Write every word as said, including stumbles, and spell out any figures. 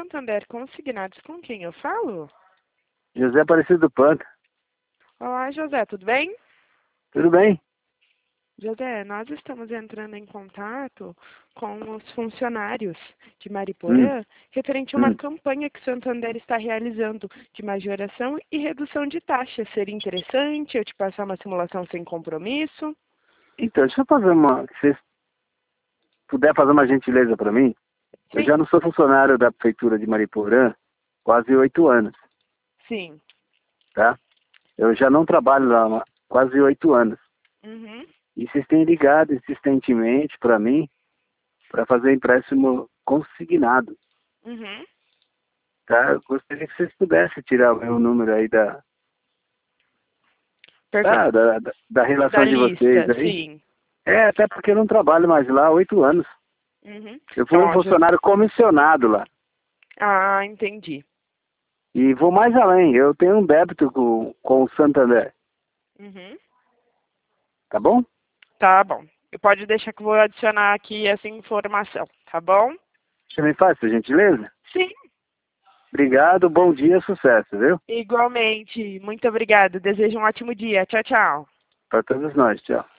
Santander Consignados, com quem eu falo? José Aparecido do Panta. Olá, José, tudo bem? Tudo bem? José, nós estamos entrando em contato com os funcionários de Hum, Mariporã referente a uma hum. campanha que o Santander está realizando de majoração e redução de taxas. Seria interessante eu te passar uma simulação sem compromisso? Então, deixa eu fazer uma... Se você puder fazer uma gentileza para mim. Eu Sim. já não sou funcionário da Prefeitura de Mariporã quase oito anos, Sim. tá? Eu já não trabalho lá há quase oito anos. Uhum. E vocês têm ligado insistentemente para mim para fazer empréstimo consignado, Uhum. tá? Eu gostaria que vocês pudessem tirar o meu número aí da, da, Perfeito. da, da da Da relação de vocês lista, aí. sim. É, até porque eu não trabalho mais lá há oito anos. Uhum. Eu fui Então, um ó, Jo- funcionário comissionado lá. Ah, entendi. E vou mais além, eu tenho um débito com, com o Santander, Uhum. tá bom? Tá bom. E pode deixar que eu vou adicionar aqui essa informação, tá bom? Você me faz, por gentileza? Sim. Obrigado, bom dia, sucesso, viu? Igualmente. Muito obrigada. Desejo um ótimo dia. Tchau, tchau. Para todos nós, tchau.